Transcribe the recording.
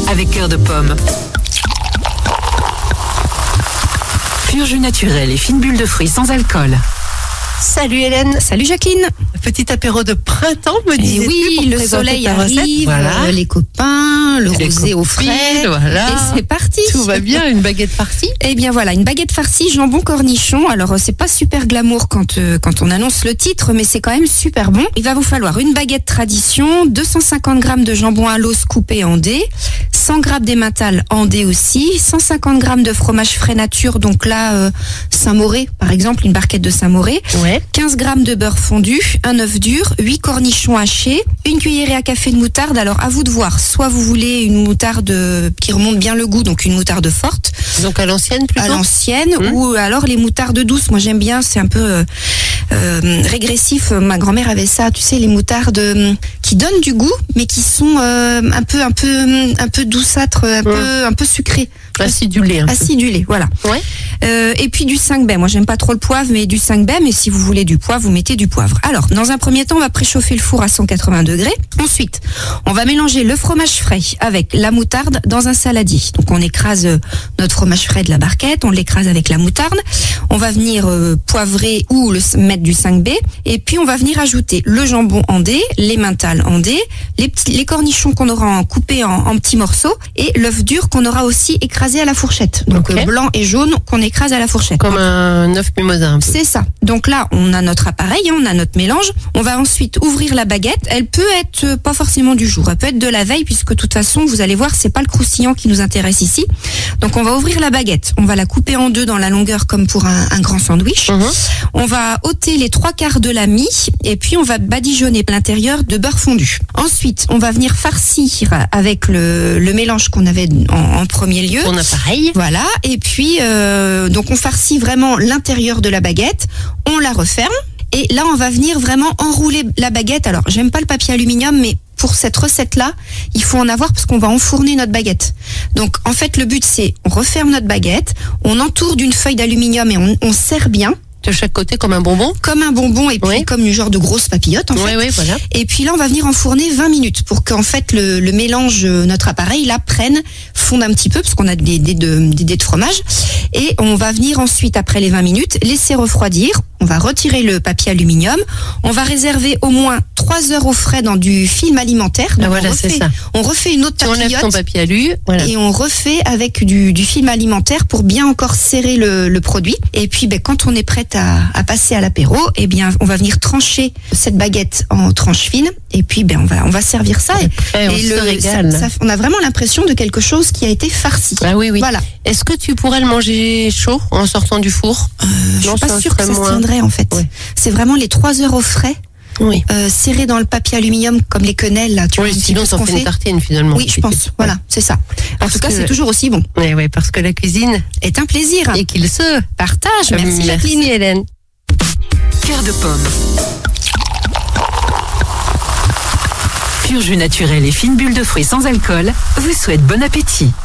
avec cœur de pomme. Pur jus naturel et fine bulle de fruits sans alcool. Salut Hélène. Salut Jacqueline. Petit apéro de printemps, me disais-tu, oui, pour le présenter soleil ta recette. arrive, Voilà. les copains, le Les rosé au frais. copines, voilà. Et c'est parti. Tout va bien, une baguette farcie. Eh bien voilà, une baguette farcie, jambon cornichon. Alors c'est pas super glamour quand on annonce le titre, mais c'est quand même super bon. Il va vous falloir une baguette tradition, 250 grammes de jambon à l'os coupé en dés, 100 grammes d'emmental en dés aussi, 150 grammes de fromage frais nature, donc là Saint-Mauré par exemple, une barquette de Saint-Mauré, Ouais. 15 grammes de beurre fondu, un œuf dur, 8 cornichons hachés, une cuillerée à café de moutarde. Alors à vous de voir, soit vous voulez une moutarde qui remonte bien le goût, donc une moutarde forte, Donc à l'ancienne plutôt. à l'ancienne, ou alors les moutardes douces. Moi j'aime bien, c'est un peu régressif. Ma grand-mère avait ça, tu sais, les moutardes qui donnent du goût, mais qui sont un peu douceâtres, un peu sucrées. Acidulée. Un peu. Acidulé, voilà. Ouais. Et puis du 5 baie. Moi, j'aime pas trop le poivre, mais du 5 baie. Mais si vous voulez du poivre, vous mettez du poivre. Alors, dans un premier temps, on va préchauffer le four à 180 degrés. Ensuite, on va mélanger le fromage frais avec la moutarde dans un saladier. Donc, on écrase notre fromage frais de la barquette, on l'écrase avec la moutarde. On va venir poivrer ou mettre du 5 baie. Et puis, on va venir ajouter le jambon en dés, l'emmental en dés, les cornichons qu'on aura coupés en petits morceaux et l'œuf dur qu'on aura aussi écrasé à la fourchette. Donc Ok. blanc et jaune qu'on écrase à la fourchette. Comme un œuf mimosa un peu. C'est ça. Donc là, on a notre appareil, on a notre mélange. On va ensuite ouvrir la baguette. Elle peut être pas forcément du jour, elle peut être de la veille, puisque de toute façon, vous allez voir, c'est pas le croustillant qui nous intéresse ici. Donc on va ouvrir la baguette. On va la couper en deux dans la longueur comme pour un grand sandwich. On va ôter les 3/4 de la mie et puis on va badigeonner l'intérieur de beurre fondu. Ensuite, on va venir farcir avec le mélange qu'on avait en premier lieu. Ton appareil. Voilà, et puis donc on farcit vraiment l'intérieur de la baguette, on la referme, et là on va venir vraiment enrouler la baguette. Alors j'aime pas le papier aluminium, mais pour cette recette-là, il faut en avoir parce qu'on va enfourner notre baguette. Donc en fait le but c'est, on referme notre baguette, on entoure d'une feuille d'aluminium et on serre bien, De chaque côté comme un bonbon. comme un bonbon et puis Oui. comme une genre de grosse papillote en fait. Oui, voilà. Et puis là, on va venir enfourner 20 minutes pour qu'en fait le mélange, notre appareil, là, fonde un petit peu parce qu'on a des dés de fromage. Et on va venir ensuite, après les 20 minutes, laisser refroidir. On va retirer le papier aluminium. On va réserver au moins 3 heures au frais dans du film alimentaire. Donc voilà, c'est ça. On refait une autre Tu enlèves ton papillote. papier alu. Voilà. Et on refait avec du film alimentaire pour bien encore serrer le produit. Et puis, quand on est prête à passer à l'apéro, eh bien, on va venir trancher cette baguette en tranches fines. Et puis, on va servir ça. Et on se régale. On a vraiment l'impression de quelque chose qui a été farci. Ah oui. Voilà. Est-ce que tu pourrais le manger chaud en sortant du four? Je Non, suis pas ça sûre que ça serait se moins. tiendrait, en fait. Ouais. C'est vraiment les 3 heures au frais, Oui. serrés dans le papier aluminium, comme les quenelles, là. Tu vois, Oui, un petit sinon peu ce t'en qu'on fais une fait. tartine finalement. Oui, je pense. Voilà, c'est ça. En Parce tout cas, que- c'est toujours aussi bon. Oui, parce que la cuisine Est un plaisir. et qu'il se Partage. Merci, Jacqueline. Hélène. Cœur de pomme. Pur jus naturel et fine bulle de fruits sans alcool vous souhaite bon appétit.